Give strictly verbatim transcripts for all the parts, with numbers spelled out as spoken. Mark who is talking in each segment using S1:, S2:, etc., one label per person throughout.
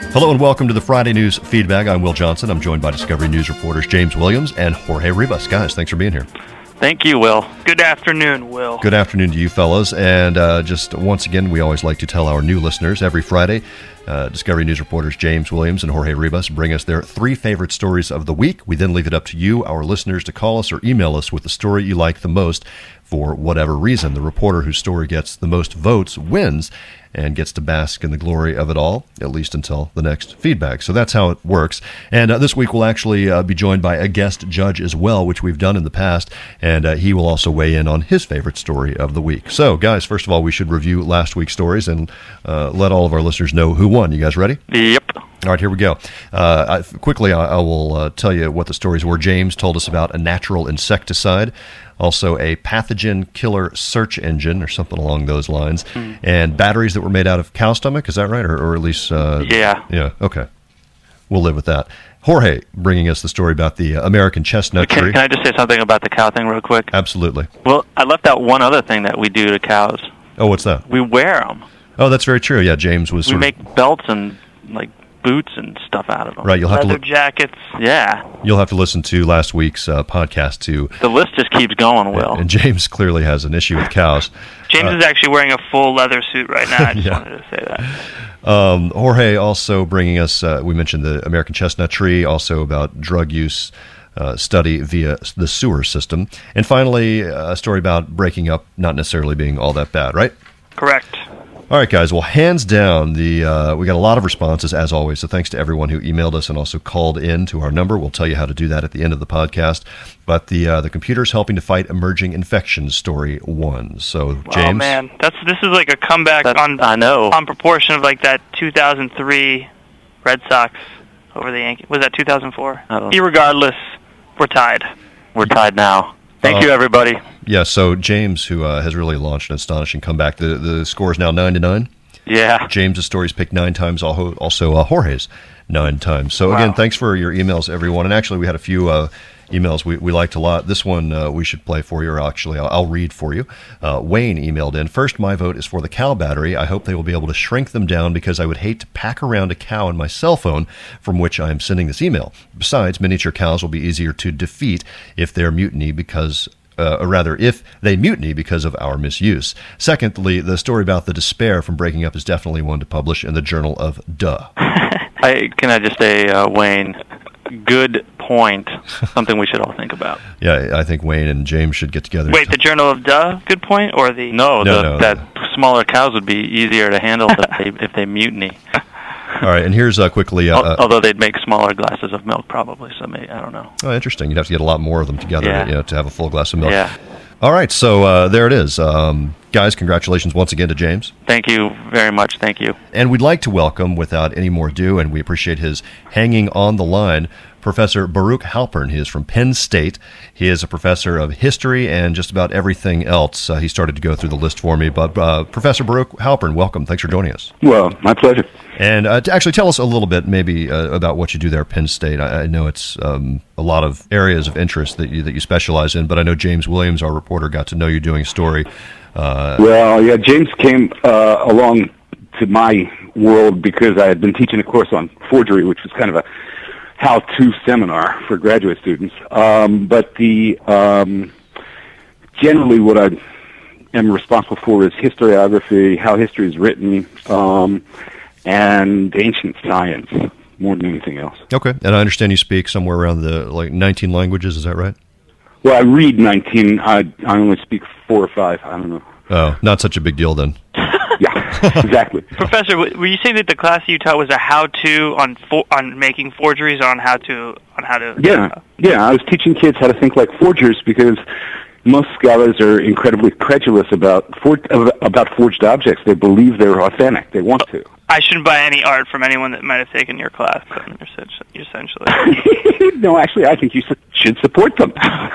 S1: Hello and welcome to the Friday News Feedback. I'm Will Johnson. I'm joined by Discovery News reporters James Williams and Jorge Rivas. Guys, thanks for being here.
S2: Thank you, Will. Good afternoon, Will.
S1: Good afternoon to you fellas. And uh, just once again, we always like to tell our new listeners every Friday, uh, Discovery News reporters James Williams and Jorge Rivas bring us their three favorite stories of the week. We then leave it up to you, our listeners, to call us or email us with the story you like the most for whatever reason. The reporter whose story gets the most votes wins and gets to bask in the glory of it all, at least until the next feedback. So that's how it works. And uh, this week we'll actually uh, be joined by a guest judge as well, which we've done in the past, and uh, he will also weigh in on his favorite story of the week. So, guys, first of all, we should review last week's stories and uh, let all of our listeners know who won. You guys ready?
S2: Yep.
S1: All right, here we go. Uh, I, quickly, I, I will uh, tell you what the stories were. James told us about a natural insecticide, also a pathogen killer search engine or something along those lines, mm. and batteries that were made out of cow stomach. Is that right? Or, or at least... Uh,
S2: yeah.
S1: Yeah, okay. We'll live with that. Jorge bringing us the story about the uh, American chestnut
S2: can,
S1: tree.
S2: Can I just say something about the cow thing real quick?
S1: Absolutely.
S2: Well, I left out one other thing that we do to cows.
S1: Oh, what's that?
S2: We wear them.
S1: Oh, that's very true. Yeah, James was
S2: We
S1: sort
S2: make
S1: of,
S2: belts and, like, boots and stuff out of them.
S1: Right, you'll have
S2: Leather
S1: to look,
S2: jackets, yeah.
S1: You'll have to listen to last week's uh, podcast to...
S2: The list just keeps going, Will.
S1: And, and James clearly has an issue with cows.
S2: James uh, is actually wearing a full leather suit right now. I just
S1: yeah.
S2: wanted to say that.
S1: Um, Jorge also bringing us, uh, we mentioned the American chestnut tree, also about drug use uh, study via the sewer system. And finally, a story about breaking up not necessarily being all that bad, right?
S2: Correct.
S1: All right, guys. Well, hands down, the uh, we got a lot of responses, as always, so thanks to everyone who emailed us and also called in to our number. We'll tell you how to do that at the end of the podcast. But the uh, the computer's helping to fight emerging infections story won. So, James?
S2: Oh, man. That's, this is like a comeback
S3: That's,
S2: on,
S3: I know.
S2: on proportion of like that two thousand three Red Sox over the Yankees. Was that two thousand four?
S3: Uh-oh.
S2: Irregardless, we're tied.
S3: We're tied now. Thank
S1: Uh,
S3: you, everybody.
S1: Yeah, so James, who uh, has really launched an astonishing comeback, the, the score is now nine to nine.
S3: Yeah.
S1: James's story's picked nine times, also uh, Jorge's nine times. So,
S2: wow.
S1: Again, thanks for your emails, everyone. And actually, we had a few uh, emails we, we liked a lot. This one uh, we should play for you, or actually, I'll, I'll read for you. Uh, Wayne emailed in, first, my vote is for the cow battery. I hope they will be able to shrink them down because I would hate to pack around a cow in my cell phone from which I am sending this email. Besides, miniature cows will be easier to defeat if they're mutiny because... Uh, or rather, if they mutiny because of our misuse. Secondly, the story about the despair from breaking up is definitely one to publish in the Journal of Duh.
S3: I, can I just say, uh, Wayne, good point. Something we should all think about.
S1: Yeah, I think Wayne and James should get together.
S2: Wait, the Journal of Duh? Good point? Or the...
S3: No,
S1: No,
S3: the,
S1: no,
S3: that
S1: no.
S3: smaller cows would be easier to handle if they, if they mutiny.
S1: All right, and here's uh, quickly... Uh,
S3: Although they'd make smaller glasses of milk, probably, so maybe, I don't know.
S1: Oh, interesting. You'd have to get a lot more of them together
S3: Yeah.
S1: you know, to have a full glass of milk.
S3: Yeah.
S1: All right, so uh, there it is. Um, guys, congratulations once again to James.
S3: Thank you very much. Thank you.
S1: And we'd like to welcome, without any more ado, and we appreciate his hanging on the line, Professor Baruch Halpern. He is from Penn State. He is a professor of history and just about everything else. Uh, he started to go through the list for me. But uh, Professor Baruch Halpern, welcome. Thanks for joining us.
S4: Well, my pleasure.
S1: And uh, to actually tell us a little bit maybe uh, about what you do there at Penn State. I, I know it's um, a lot of areas of interest that you, that you specialize in, but I know James Williams, our reporter, got to know you doing a story. Uh,
S4: Well, yeah, James came uh, along to my world because I had been teaching a course on forgery, which was kind of a how-to seminar for graduate students. Um, but the um, generally what I am responsible for is historiography, how history is written, um, and ancient science more than anything else.
S1: Okay, and I understand you speak somewhere around the like nineteen languages. Is that right?
S4: Well, I read nineteen. I, I only speak four or five. I don't know.
S1: Oh, not such a big deal then.
S4: Yeah, exactly.
S2: Professor, were you saying that the class you taught was a how-to on for, on making forgeries, or on how to on how to?
S4: Yeah,
S2: Uh,
S4: yeah. I was teaching kids how to think like forgers because most scholars are incredibly credulous about for, about forged objects. They believe they're authentic. They want to.
S2: I shouldn't buy any art from anyone that might have taken your class, essentially.
S4: No, actually, I think you su- should support them.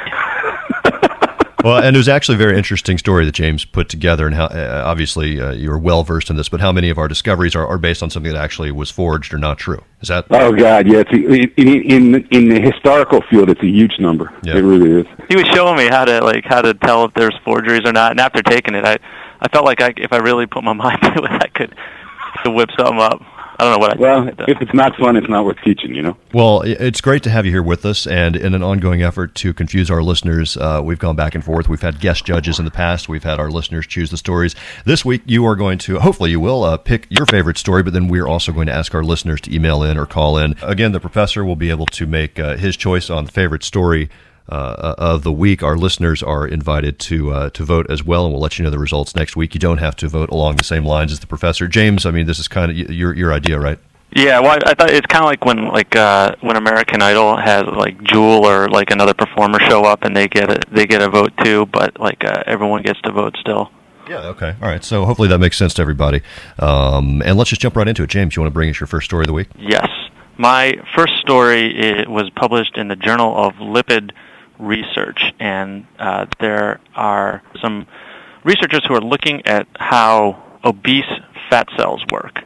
S1: Well, and it was actually a very interesting story that James put together, and how uh, obviously uh, you're well versed in this. But how many of our discoveries are, are based on something that actually was forged or not true? Is that?
S4: Oh God, yeah. It's a, in, in in the historical field, it's a huge number.
S1: Yeah.
S4: It really is.
S3: He was showing me how to like how to tell if there's forgeries or not, and after taking it, I I felt like I, if I really put my mind to it, I could to whip something up. I don't know what I
S4: Well,
S3: did.
S4: if it's not fun, it's not worth teaching, you know?
S1: Well, it's great to have you here with us, and in an ongoing effort to confuse our listeners, uh, we've gone back and forth. We've had guest judges in the past. We've had our listeners choose the stories. This week, you are going to, hopefully you will, uh, pick your favorite story, but then we're also going to ask our listeners to email in or call in. Again, the professor will be able to make uh, his choice on the favorite story Uh, of the week. Our listeners are invited to uh, to vote as well, and we'll let you know the results next week. You don't have to vote along the same lines as the professor. James, I mean, this is kind of your your idea, right?
S3: Yeah, well, I, I thought it's kind of like when like uh, when American Idol has like Jewel or like another performer show up and they get a, they get a vote too, but like uh, everyone gets to vote still.
S1: Yeah. Okay. All right. So hopefully that makes sense to everybody. Um, and let's just jump right into it. James, you want to bring us your first story of the week?
S3: Yes, my first story it was published in the Journal of Lipid Research, and uh, there are some researchers who are looking at how obese fat cells work.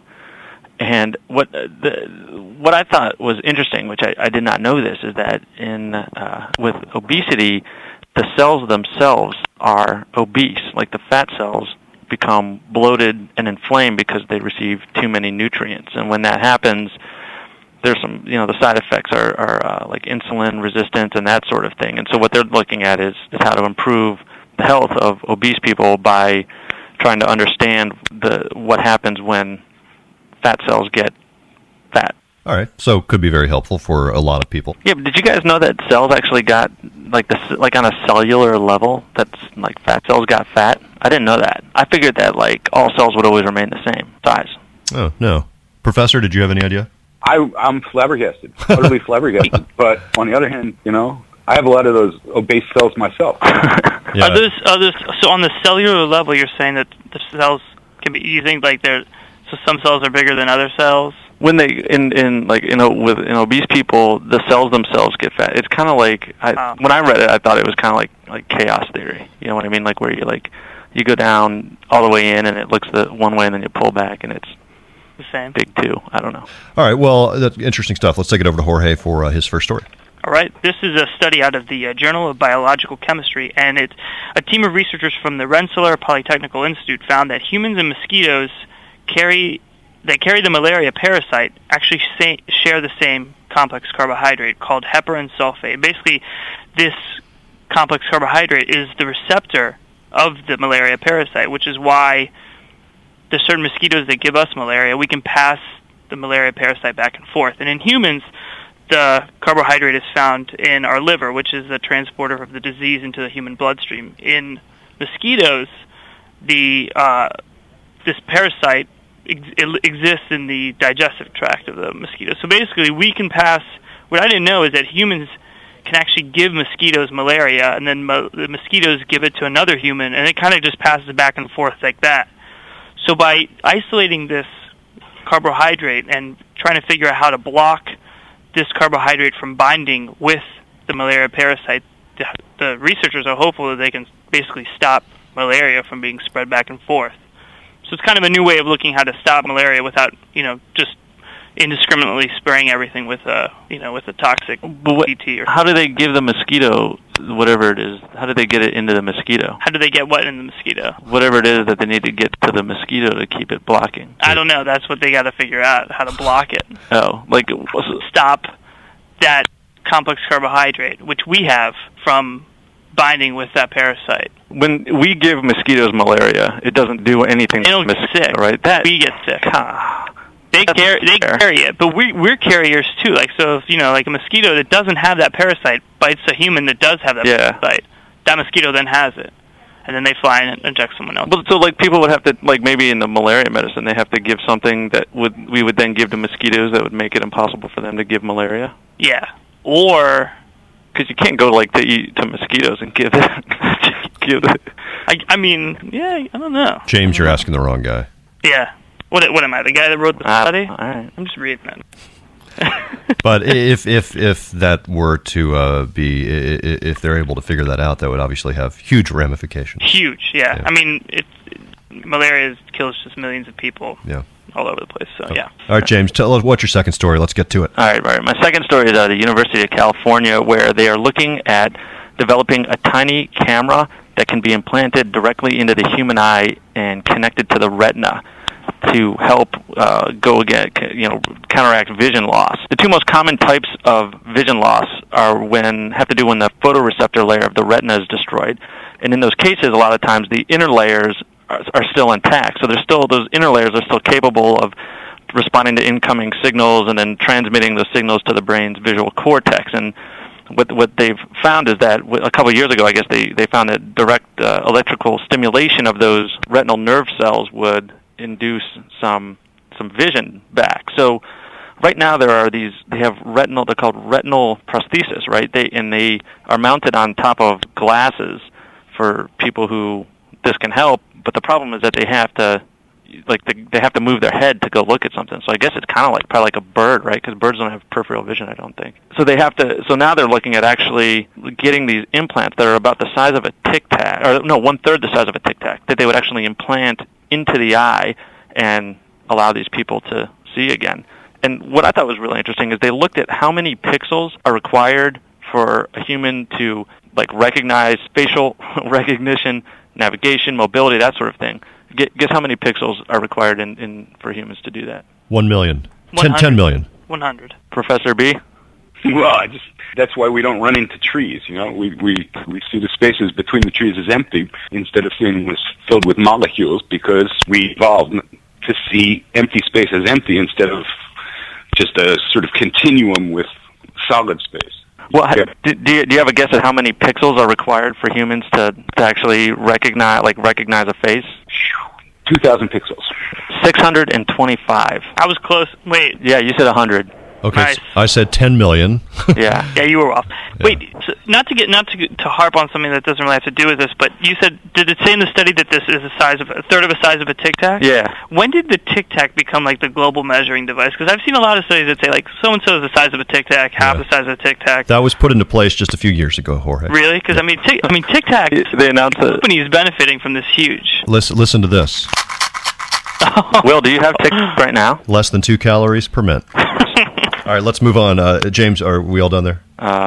S3: And what the, what I thought was interesting, which I, I did not know this, is that in uh, with obesity, the cells themselves are obese. Like the fat cells become bloated and inflamed because they receive too many nutrients, and when that happens, there's some, you know, the side effects are, are uh, like insulin resistance and that sort of thing. And so what they're looking at is, is how to improve the health of obese people by trying to understand the what happens when fat cells get fat.
S1: All right. So could be very helpful for a lot of people.
S3: Yeah, but did you guys know that cells actually got, like the like on a cellular level, that's like fat cells got fat? I didn't know that. I figured that like all cells would always remain the same size.
S1: Oh, no. Professor, did you have any idea?
S4: I, I'm flabbergasted, utterly flabbergasted. But on the other hand, you know, I have a lot of those obese cells myself.
S1: Yeah.
S2: Are those, are those, so on the cellular level, you're saying that the cells can be, you think like they're, so some cells are bigger than other cells?
S3: When they in in like you know with in obese people, the cells themselves get fat. It's kind of like I,
S2: Oh.
S3: when I read it, I thought it was kind of like like chaos theory. You know what I mean? Like where you like you go down all the way in and it looks the one way, and then you pull back and it's
S2: The same.
S3: big two. I don't know.
S1: All right. Well, that's interesting stuff. Let's take it over to Jorge for uh, his first story.
S2: All right, this is a study out of the uh, Journal of Biological Chemistry, and it's a team of researchers from the Rensselaer Polytechnical Institute found that humans and mosquitoes carry that carry the malaria parasite actually sa- share the same complex carbohydrate called heparin sulfate. Basically, this complex carbohydrate is the receptor of the malaria parasite, which is why there's certain mosquitoes that give us malaria. We can pass the malaria parasite back and forth. And in humans, the carbohydrate is found in our liver, which is the transporter of the disease into the human bloodstream. In mosquitoes, the uh, this parasite ex- exists in the digestive tract of the mosquito. So basically, we can pass. What I didn't know is that humans can actually give mosquitoes malaria, and then mo- the mosquitoes give it to another human, and it kind of just passes back and forth like that. So by isolating this carbohydrate and trying to figure out how to block this carbohydrate from binding with the malaria parasite, the, the researchers are hopeful that they can basically stop malaria from being spread back and forth. So it's kind of a new way of looking how to stop malaria without, you know, just indiscriminately spraying everything with a, you know, with a toxic D T. Or
S3: How do they give the mosquito whatever it is? How do they get it into the mosquito?
S2: how do they get what in the mosquito?
S3: Whatever it is that they need to get to the mosquito to keep it blocking.
S2: I don't know. That's what they got to figure out, how to block it.
S3: Oh, like
S2: Stop that complex carbohydrate, which we have, from binding with that parasite.
S3: when we give mosquitoes malaria, it doesn't do anything.
S2: They don't
S3: to
S2: get
S3: mosquito,
S2: sick,
S3: right? That
S2: we get sick.
S3: Ah,
S2: They
S3: that's
S2: carry they
S3: fair.
S2: carry it, but we we're carriers too. Like so, if you know, like a mosquito that doesn't have that parasite bites a human that does have that
S3: Yeah.
S2: parasite, that mosquito then has it, and then they fly and inject someone else.
S3: Well, so like people would have to, like maybe in the malaria medicine, they have to give something that would we would then give to mosquitoes that would make it impossible for them to give malaria.
S2: Yeah, or
S3: Because you can't go like to eat to mosquitoes and give it. give it.
S2: I I mean, yeah, I don't know.
S1: James, you're asking the wrong guy.
S2: Yeah, what what am I? The guy that wrote the
S3: Ah,
S2: study?
S3: all right.
S2: I'm just reading it.
S1: But if if if that were to uh, be, i- i- if they're able to figure that out, that would obviously have huge ramifications.
S2: Huge, yeah.
S1: Yeah.
S2: I mean, it, it malaria is, kills just millions of people
S1: Yeah.
S2: all over the place. So yeah.
S1: All right, James, tell us what's your second story. Let's get to it.
S3: All right, all right. My second story is out of the University of California, where they are looking at developing a tiny camera that can be implanted directly into the human eye and connected to the retina. to help uh, go again, you know, counteract vision loss. The two most common types of vision loss are when have to do when the photoreceptor layer of the retina is destroyed, and in those cases, a lot of times the inner layers are, are still intact. So there's still those inner layers are still capable of responding to incoming signals and then transmitting those signals to the brain's visual cortex. And what what they've found is that a couple of years ago, I guess they they found that direct uh, electrical stimulation of those retinal nerve cells would induce some some vision back. So right now there are these, they have retinal, they're called retinal prosthesis, right? They and they are mounted on top of glasses for people who this can help, but the problem is that they have to like the, they have to move their head to go look at something. So I guess it's kind of like probably like a bird, right? Because birds don't have peripheral vision, I don't think. So they have to. So now they're looking at actually getting these implants that are about the size of a Tic Tac, or no, one third the size of a Tic Tac, that they would actually implant into the eye and allow these people to see again. And what I thought was really interesting is they looked at how many pixels are required for a human to like recognize facial recognition, navigation, mobility, that sort of thing. Guess how many pixels are required in, in for humans to do that?
S1: One million. Ten, ten million.
S2: One hundred.
S3: Professor B?
S4: Well, I just that's why we don't run into trees. You know, we we we see the spaces between the trees as empty instead of seeing them as filled with molecules, because we evolved to see empty space as empty instead of just a sort of continuum with solid space.
S3: Well, yeah. do, do, you, do you have a guess at how many pixels are required for humans to, to actually recognize, like recognize a face?
S4: Two thousand pixels.
S3: Six hundred and twenty-five.
S2: I was close. Wait.
S3: Yeah, you said a hundred.
S1: Okay,
S2: nice.
S1: so I said ten million.
S2: Yeah, yeah, you were off. Yeah. Wait, so not to get not to to harp on something that doesn't really have to do with this, but you said, did it say in the study that this is the size of a third of the size of a Tic Tac?
S3: Yeah.
S2: When did the Tic Tac become like the global measuring device? Because I've seen a lot of studies that say like so and so is the size of a Tic Tac, half yeah. the size of a Tic Tac.
S1: That was put into place just a few years ago, Jorge.
S2: Really? Because I mean, tic, I mean, Tic Tac.
S3: They announced
S2: the company is benefiting from this huge.
S1: Listen, listen to this.
S3: Will, do you have Tic Tac right now?
S1: Less than two calories per minute. All right, let's move on. Uh, James, are we all done there?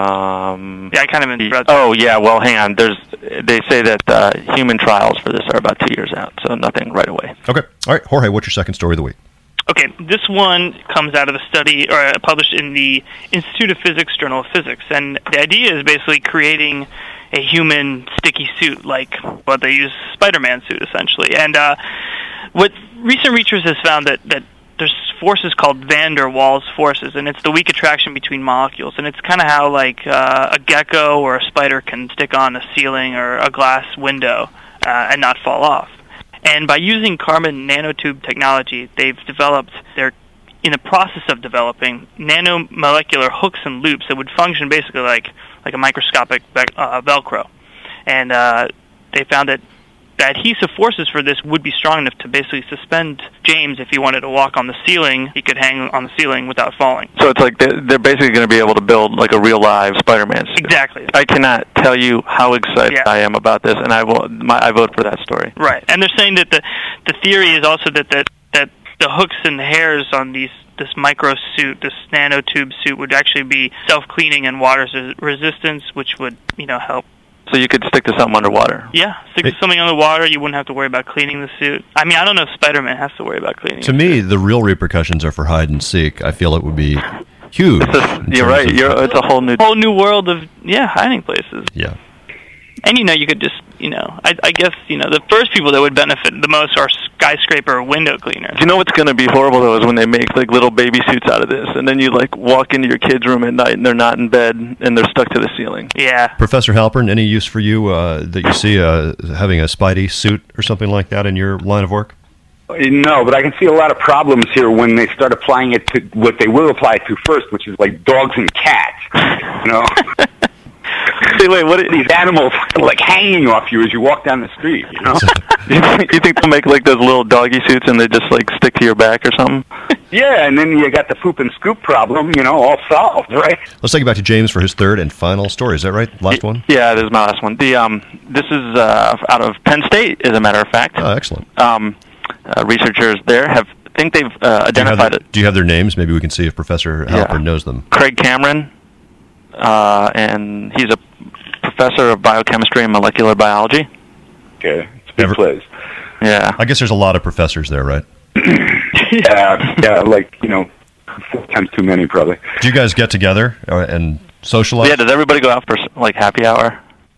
S3: Um,
S2: yeah, I kind of interrupted.
S3: Oh, yeah, well, hang on. There's, they say that uh, human trials for this are about two years out, so nothing right away.
S1: Okay. All right, Jorge, what's your second story of the week?
S2: Okay, this one comes out of a study or uh, published in the Institute of Physics Journal of Physics, and the idea is basically creating a human sticky suit, like what they use Spider-Man suit, essentially. And uh, what recent research has found that, that there's forces called van der Waals forces, and it's the weak attraction between molecules. And it's kind of how like uh, a gecko or a spider can stick on a ceiling or a glass window uh, and not fall off. And by using carbon nanotube technology, they've developed, they're in the process of developing nanomolecular hooks and loops that would function basically like, like a microscopic uh, Velcro. And uh, they found that the adhesive forces for this would be strong enough to basically suspend James if he wanted to walk on the ceiling. He could hang on the ceiling without falling.
S3: So it's like they're, they're basically going to be able to build like a real live Spider-Man suit.
S2: Exactly.
S3: I cannot tell you how excited yeah. I am about this, and I will. My, I vote for that story.
S2: Right, and they're saying that the the theory is also that that, that the hooks and hairs on these this micro suit, this nanotube suit, would actually be self-cleaning and water resistance, which would you know help.
S3: So you could stick to something underwater.
S2: Yeah, stick to something underwater. You wouldn't have to worry about cleaning the suit. I mean, I don't know if Spider-Man has to worry about cleaning.
S1: To me, the real repercussions are for hide and seek. I feel it would be huge.
S3: A, you're right. You're, it's a whole new
S2: whole new world of yeah hiding places.
S1: Yeah.
S2: And, you know, you could just, you know, I, I guess, you know, the first people that would benefit the most are skyscraper window cleaners.
S3: You know what's going to be horrible, though, is when they make, like, little baby suits out of this, and then you, like, walk into your kid's room at night, and they're not in bed, and they're stuck to the ceiling.
S2: Yeah.
S1: Professor Halpern, any use for you uh, that you see uh, having a Spidey suit or something like that in your line of work?
S4: No, but I can see a lot of problems here when they start applying it to what they will apply it to first, which is, like, dogs and cats, you know?
S3: See, wait, what are
S4: these animals like hanging off you as you walk down the street, you know?
S3: You think they'll make like those little doggy suits and they just like stick to your back or something?
S4: Yeah, and then you got the poop and scoop problem, you know, all solved, right?
S1: Let's take it back to James for his third and final story. Is that right? Last one?
S3: Yeah, this is my last one. The um, this is uh, out of Penn State, as a matter of fact.
S1: Oh, excellent.
S3: Um, uh, researchers there have think they've uh, identified
S1: do
S3: it.
S1: Do you have their names? Maybe we can see if Professor Halpern yeah. knows them.
S3: Craig Cameron, uh, and he's a professor of biochemistry and molecular biology.
S4: Okay, it's a big
S1: Ever,
S4: place.
S3: Yeah.
S1: I guess there's a lot of professors there, right?
S4: yeah, yeah, like, you know, four times too many, probably.
S1: Do you guys get together uh, and socialize?
S3: Yeah, does everybody go out for, like, happy hour?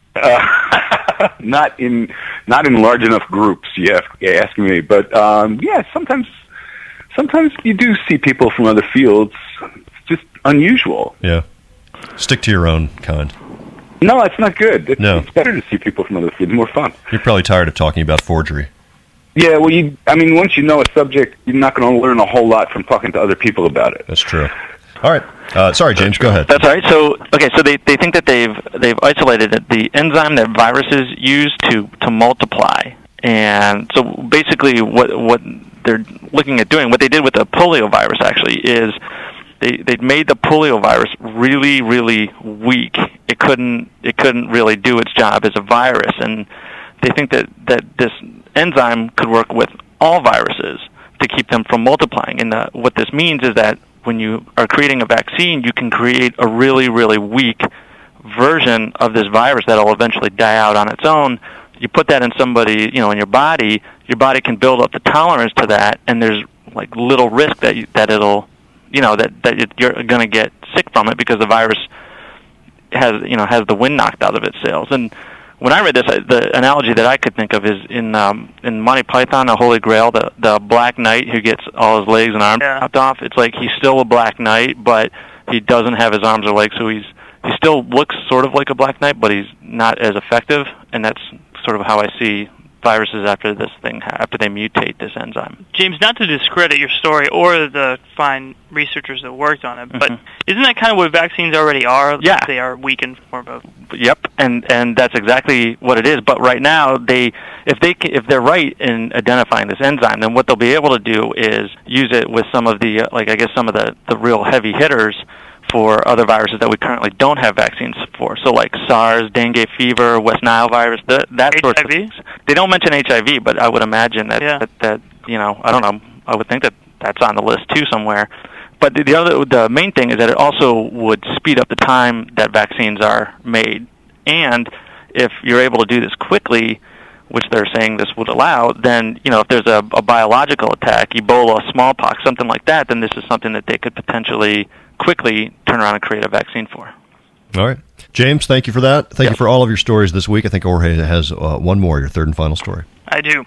S4: Uh, not in not in large enough groups, you have, you're asking me. But, um, yeah, sometimes sometimes you do see people from other fields. It's just unusual.
S1: Yeah. Stick to your own kind.
S4: No, it's not good. It's,
S1: No.
S4: it's better to see people from other fields. More fun.
S1: You're probably tired of talking about forgery.
S4: Yeah, well, you. I mean, once you know a subject, you're not going to learn a whole lot from talking to other people about it.
S1: That's true. All right. Uh, sorry, James, go ahead.
S3: That's all right. So, okay, so they, they think that they've they've isolated the enzyme that viruses use to, to multiply. And so basically what what they're looking at doing, what they did with the polio virus actually, is they they made the polio virus really, really weak. It couldn't it couldn't really do its job as a virus. And they think that, that this enzyme could work with all viruses to keep them from multiplying. And the, what this means is that when you are creating a vaccine, you can create a really, really weak version of this virus that will eventually die out on its own. You put that in somebody, you know, in your body, your body can build up the tolerance to that, and there's like little risk that you, that it'll, you know, that that it, you're going to get sick from it because the virus has, you know, has the wind knocked out of its sails. And when I read this, the analogy that I could think of is in um, in Monty Python, the Holy Grail, the the Black Knight who gets all his legs and arms
S2: Yeah.
S3: chopped off. It's like he's still a Black Knight, but he doesn't have his arms or legs, so he's he still looks sort of like a Black Knight, but he's not as effective. And that's sort of how I see viruses after this thing, after they mutate this enzyme.
S2: James, not to discredit your story or the fine researchers that worked on it, but
S3: Mhm.
S2: isn't that kind of what vaccines already are?
S3: Yeah.
S2: They are weak in form of.
S3: Yep, and and that's exactly what it is. But right now, they if they ca- if they're right in identifying this enzyme, then what they'll be able to do is use it with some of the uh, like I guess some of the the real heavy hitters for other viruses that we currently don't have vaccines for. So like SARS, dengue fever, West Nile virus, that that sort of
S2: H I V?
S3: things. They don't mention H I V, but I would imagine that,
S2: Yeah.
S3: that that you know I don't know. I would think that that's on the list too somewhere. But the, the other, the main thing is that it also would speed up the time that vaccines are made. And if you're able to do this quickly, which they're saying this would allow, then, you know, if there's a, a biological attack, Ebola, smallpox, something like that, then this is something that they could potentially quickly turn around and create a vaccine for.
S1: All right. James, thank you for that. Thank
S3: Yes.
S1: you for all of your stories this week. I think Jorge has uh, one more, your third and final story.
S2: I do.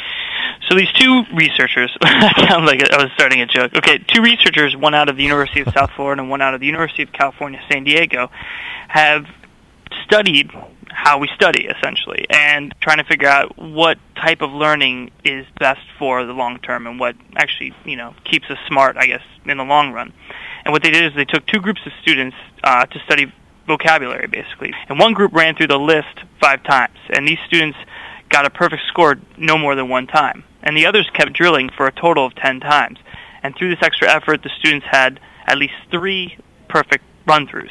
S2: So these two researchers, that sounds like I was starting a joke. Okay, two researchers, one out of the University of South Florida and one out of the University of California, San Diego, have studied how we study, essentially, and trying to figure out what type of learning is best for the long term and what actually, you know, keeps us smart, I guess, in the long run. And what they did is they took two groups of students uh, to study vocabulary, basically. And one group ran through the list five times, and these students got a perfect score no more than one time. And the others kept drilling for a total of ten times. And through this extra effort, the students had at least three perfect run-throughs.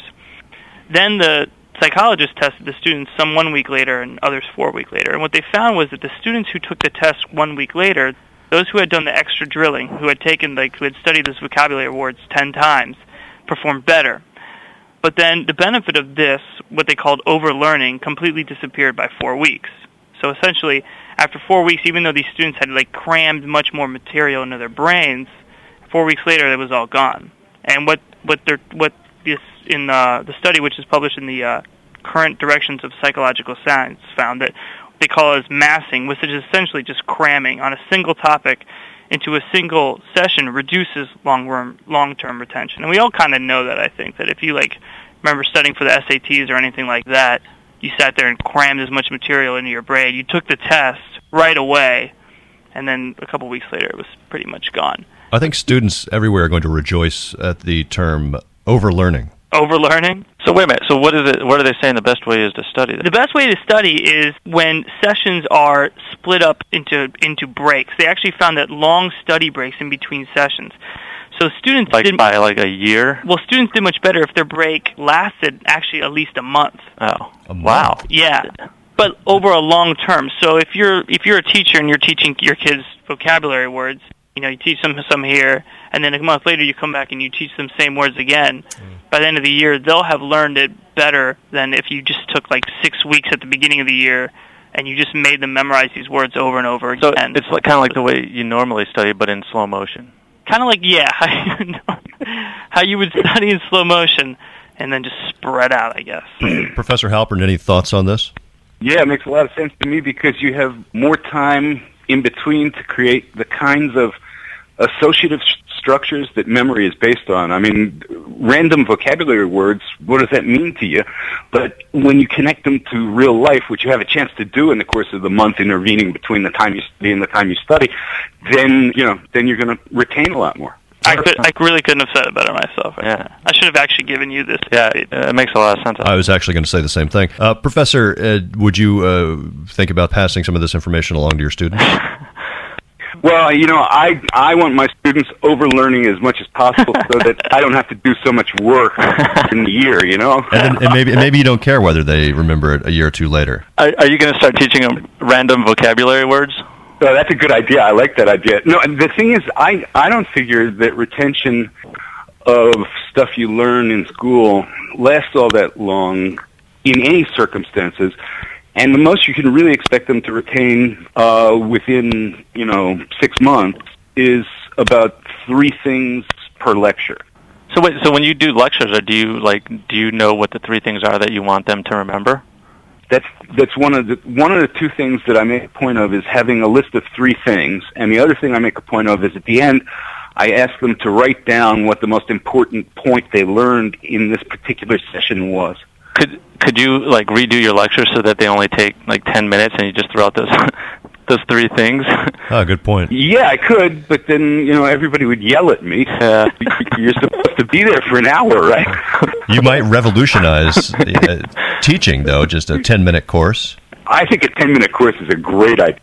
S2: Then the psychologists tested the students some one week later and others four weeks later. And what they found was that the students who took the test one week later, those who had done the extra drilling, who had taken, like, who had studied this vocabulary awards ten times, performed better. But then the benefit of this, what they called overlearning, completely disappeared by four weeks. So essentially, after four weeks, even though these students had like crammed much more material into their brains, four weeks later it was all gone. And what what they're what this in uh, the study, which is published in the uh, Current Directions of Psychological Science, found that what they call as massing, which is essentially just cramming on a single topic into a single session, reduces long long-term retention. And we all kind of know that. I think that if you like remember studying for the S A Ts or anything like that, you sat there and crammed as much material into your brain. You took the test right away, and then a couple weeks later, it was pretty much gone.
S1: I think students everywhere are going to rejoice at the term overlearning.
S2: Overlearning?
S3: So wait a minute. So what is it? What are they saying the best way is to study this?
S2: The best way to study is when sessions are split up into into breaks. They actually found that long study breaks in between sessions. So students
S3: Like
S2: did,
S3: by like a year?
S2: well, students did much better if their break lasted actually at least a month.
S3: Oh,
S1: A month?
S3: wow.
S2: Yeah, but over a long term. So if you're if you're a teacher and you're teaching your kids vocabulary words, you know, you teach them some here, and then a month later you come back and you teach them same words again. Mm. By the end of the year, they'll have learned it better than if you just took like six weeks at the beginning of the year and you just made them memorize these words over and over again.
S3: So it's like, kind of like the way you normally study, but in slow motion.
S2: Kind of like, yeah, how you, how you would study in slow motion, and then just spread out, I guess.
S1: Professor Halpern, any thoughts on this?
S4: Yeah, it makes a lot of sense to me because you have more time in between to create the kinds of associative st- structures that memory is based on. I mean, random vocabulary words, what does that mean to you? But when you connect them to real life, which you have a chance to do in the course of the month intervening between the time you study and the time you study, then, you know, then you're going to retain a lot more.
S2: I, could, I really couldn't have said it better myself. Yeah, I should have actually given you this.
S3: Yeah, it, it makes a lot of sense.
S1: I was actually going to say the same thing. Uh, Professor, uh, would you uh, think about passing some of this information along to your students?
S4: Well, you know, I I want my students over-learning as much as possible so that I don't have to do so much work in the year, you know?
S1: And, then, and maybe and maybe you don't care whether they remember it a year or two later.
S3: Are, are you going to start teaching them random vocabulary words?
S4: Oh, that's a good idea. I like that idea. No, the thing is, I, I don't figure that retention of stuff you learn in school lasts all that long in any circumstances. And the most you can really expect them to retain uh, within, you know, six months is about three things per lecture.
S3: So wait, so when you do lectures, or do you like do you know what the three things are that you want them to remember?
S4: That's that's one of the one of the two things that I make a point of is having a list of three things, and the other thing I make a point of is at the end I ask them to write down what the most important point they learned in this particular session was.
S3: Could could you like redo your lecture so that they only take like ten minutes and you just throw out those those three things?
S1: Oh, good point.
S4: Yeah, I could, but then you know everybody would yell at me.
S3: Yeah.
S4: You're supposed to be there for an hour, right?
S1: You might revolutionize uh, teaching, though. Just a ten-minute course.
S4: I think a ten-minute course is a great idea.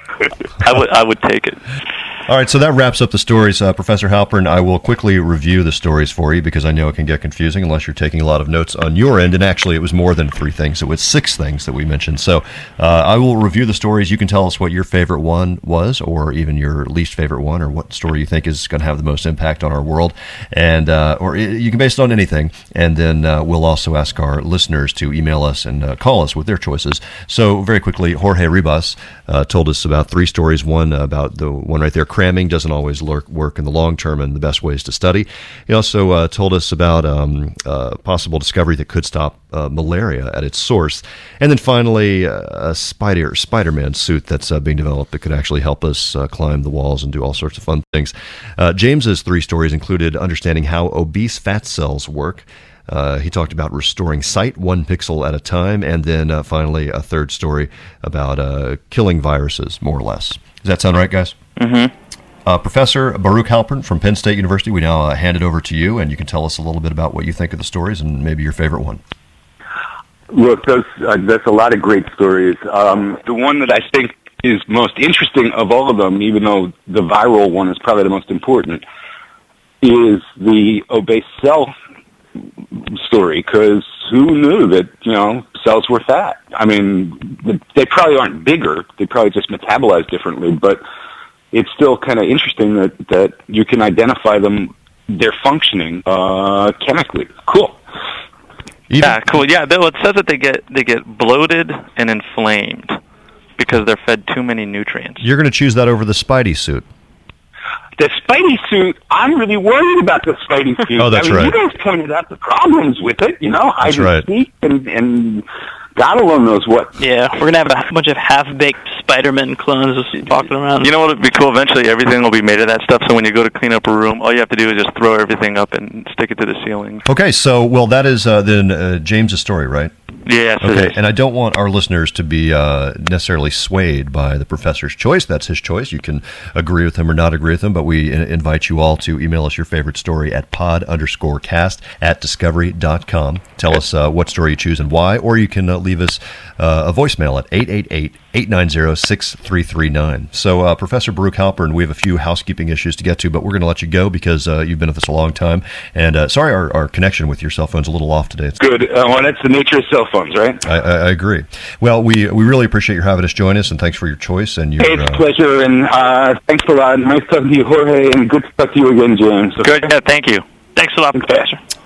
S3: I would I would take it.
S1: All right, so that wraps up the stories. Uh, Professor Halpern, I will quickly review the stories for you because I know it can get confusing unless you're taking a lot of notes on your end. And actually, it was more than three things. It was six things that we mentioned. So uh, I will review the stories. You can tell us what your favorite one was or even your least favorite one or what story you think is going to have the most impact on our world. And uh, or you can base it on anything. And then uh, we'll also ask our listeners to email us and uh, call us with their choices. So very quickly, Jorge Ribas uh, told us about three stories. One about the one right there, cramming doesn't always work in the long term and the best ways to study. He also uh, told us about um, uh, possible discovery that could stop uh, malaria at its source. And then finally, uh, a spider, Spider-Man suit that's uh, being developed that could actually help us uh, climb the walls and do all sorts of fun things. Uh, James's three stories included understanding how obese fat cells work. Uh, he talked about restoring sight one pixel at a time, and then uh, finally a third story about uh, killing viruses, more or less. Does that sound right, guys?
S3: Mm-hmm.
S1: Uh, Professor Baruch Halpern from Penn State University, we now uh, hand it over to you, and you can tell us a little bit about what you think of the stories and maybe your favorite one.
S4: Look, those, uh, that's a lot of great stories. Um, the one that I think is most interesting of all of them, even though the viral one is probably the most important, is the obese cell story, because who knew that, you know, cells were fat? I mean, they probably aren't bigger. They probably just metabolize differently, but it's still kind of interesting that, that you can identify them, their functioning uh, chemically. Cool.
S3: Even, yeah, cool. Yeah, well, it says that they get they get bloated and inflamed because they're fed too many nutrients.
S1: You're going to choose that over the Spidey suit.
S4: The Spidey suit, I'm really worried about the Spidey suit.
S1: Oh, that's
S4: I mean,
S1: right.
S4: You guys pointed out the problems with it, you know, hide and seek and, and God alone knows what.
S2: Yeah, we're going to have a bunch of half-baked Spider-Man clones just walking around.
S3: You know what would be cool? Eventually everything will be made of that stuff, so when you go to clean up a room, all you have to do is just throw everything up and stick it to the ceiling.
S1: Okay, so, well, that is uh, then uh, James's story, right?
S3: Yes,
S1: okay,
S3: it is.
S1: And I don't want our listeners to be uh, necessarily swayed by the professor's choice. That's his choice. You can agree with him or not agree with him, but we in- invite you all to email us your favorite story at pod underscore cast at discovery dot com. Tell us uh, what story you choose and why, or you can uh, leave us uh, a voicemail at eight eight eight, eight nine zero, six three three nine. So, uh, Professor Baruch Halpern, we have a few housekeeping issues to get to, but we're going to let you go because uh, you've been with us a long time. And uh, sorry, our, our connection with your cell phone's a little off today. It's
S4: Good. Uh, well, that's the nature of cell phones, right?
S1: I, I, I agree. Well, we we really appreciate your having us join us, and thanks for your choice. And your,
S4: hey, it's a
S1: uh,
S4: pleasure, and uh, thanks a lot. Nice talking to you, Jorge, and good to talk to you again, James.
S3: Good. Yeah, thank you.
S2: Thanks a lot,
S4: Okay.
S2: Professor.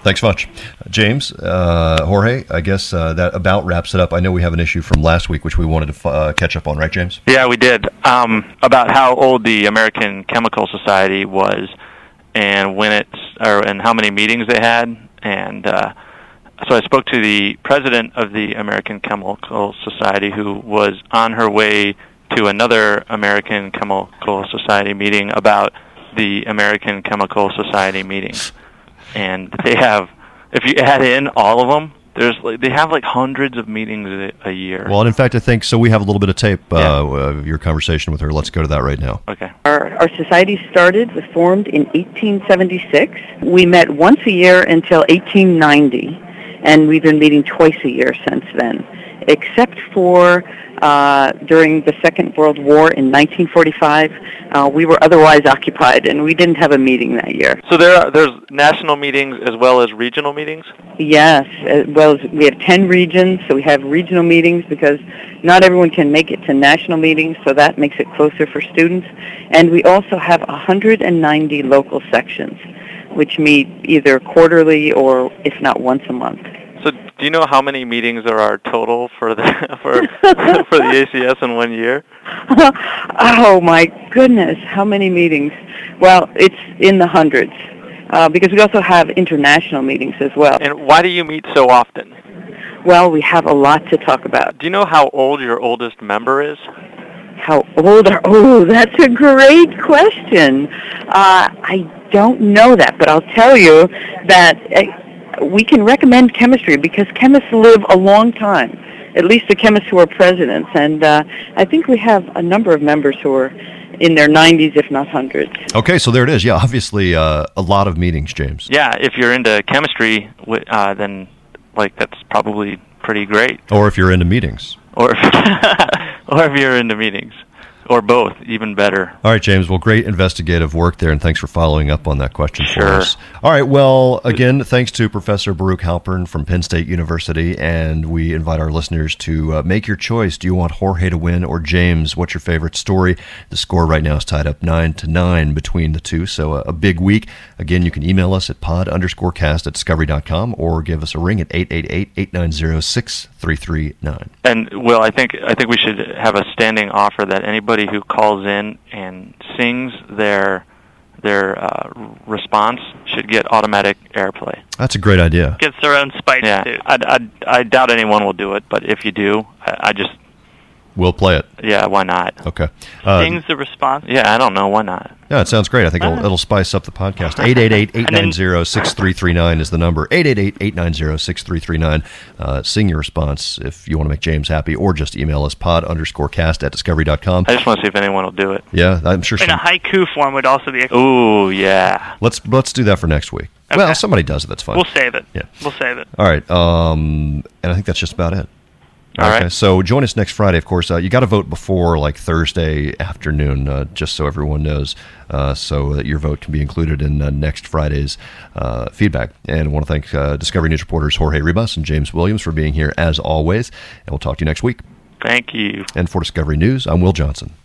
S1: Thanks much. James, uh, Jorge, I guess uh, that about wraps it up. I know we have an issue from last week which we wanted to uh, catch up on, right, James?
S3: Yeah, we did. Um, about how old the American Chemical Society was and when it's, or and how many meetings they had. And uh, so I spoke to the president of the American Chemical Society, who was on her way to another American Chemical Society meeting about the American Chemical Society meetings. And they have, if you add in all of them, there's like, they have like hundreds of meetings a, a year.
S1: Well, and in fact, I think, so we have a little bit of tape uh,
S3: Yeah.
S1: of your conversation with her. Let's go to that right now.
S3: Okay.
S5: Our, our society started, was formed in eighteen seventy-six. We met once a year until eighteen ninety, and we've been meeting twice a year since then, except for uh, during the Second World War in nineteen forty-five. Uh, we were otherwise occupied, and we didn't have a meeting that year.
S3: So there are, there's national meetings as well as regional meetings?
S5: Yes, as well as we have ten regions, so we have regional meetings because not everyone can make it to national meetings, so that makes it closer for students. And we also have one hundred ninety local sections, which meet either quarterly or, if not, once a month.
S3: So do you know how many meetings there are total for the for for the A C S in one year?
S5: Oh my goodness, how many meetings? Well, it's in the hundreds, uh, because we also have international meetings as well.
S3: And why do you meet so often?
S5: Well, we have a lot to talk about.
S3: Do you know how old your oldest member is?
S5: How old are, oh, that's a great question. Uh, I don't know that, but I'll tell you that uh, we can recommend chemistry because chemists live a long time, at least the chemists who are presidents. And uh, I think we have a number of members who are in their nineties, if not hundreds.
S1: Okay, so there it is. Yeah, obviously uh, a lot of meetings, James.
S3: Yeah, if you're into chemistry, uh, then like that's probably pretty great.
S1: Or if you're into meetings.
S3: Or if, or if you're into meetings. Or both, even better.
S1: All right, James. Well, great investigative work there, and thanks for following up on that question
S3: Sure.
S1: for us. All right, well, again, thanks to Professor Baruch Halpern from Penn State University, and we invite our listeners to uh, make your choice. Do you want Jorge to win or James? What's your favorite story? The score right now is tied up nine to nine between the two, so a, a big week. Again, you can email us at pod underscore cast at discovery dot com or give us a ring at eight eight eight, eight nine zero, six three three nine.
S3: And, Will, I think I think we should have a standing offer that anybody who calls in and sings their their uh, response should get automatic airplay.
S1: That's a great idea.
S2: Gets their own spite
S3: Yeah,
S2: too.
S3: I, I, I doubt anyone will do it, but if you do, I, I just,
S1: We'll play it.
S3: yeah, why not?
S1: Okay. Uh,
S2: Sings the response.
S3: Yeah, I don't know, why not?
S1: Yeah, it sounds great. I think it'll, it'll spice up the podcast. eight eight eight, eight nine zero, six three three nine is the number. eight eight eight, eight nine zero, six three three nine. Uh, sing your response if you want to make James happy, or just email us pod underscore cast at discovery dot com.
S3: I just want to see if anyone will do it.
S1: Yeah, I'm sure.
S2: In
S1: Some,
S2: a haiku form would also be. A,
S3: Ooh, yeah.
S1: let's let's do that for next week.
S2: Okay.
S1: Well, somebody does it. That's fine.
S2: we'll save it.
S1: Yeah.
S2: We'll save it.
S1: All right. Um, and I think that's just about it.
S3: All
S1: okay,
S3: right.
S1: so join us next Friday, of course. Uh, you got to vote before like Thursday afternoon, uh, just so everyone knows, uh, so that your vote can be included in uh, next Friday's uh, feedback. And I want to thank uh, Discovery News reporters Jorge Ribas and James Williams for being here as always. And we'll talk to you next week.
S3: Thank you.
S1: And for Discovery News, I'm Will Johnson.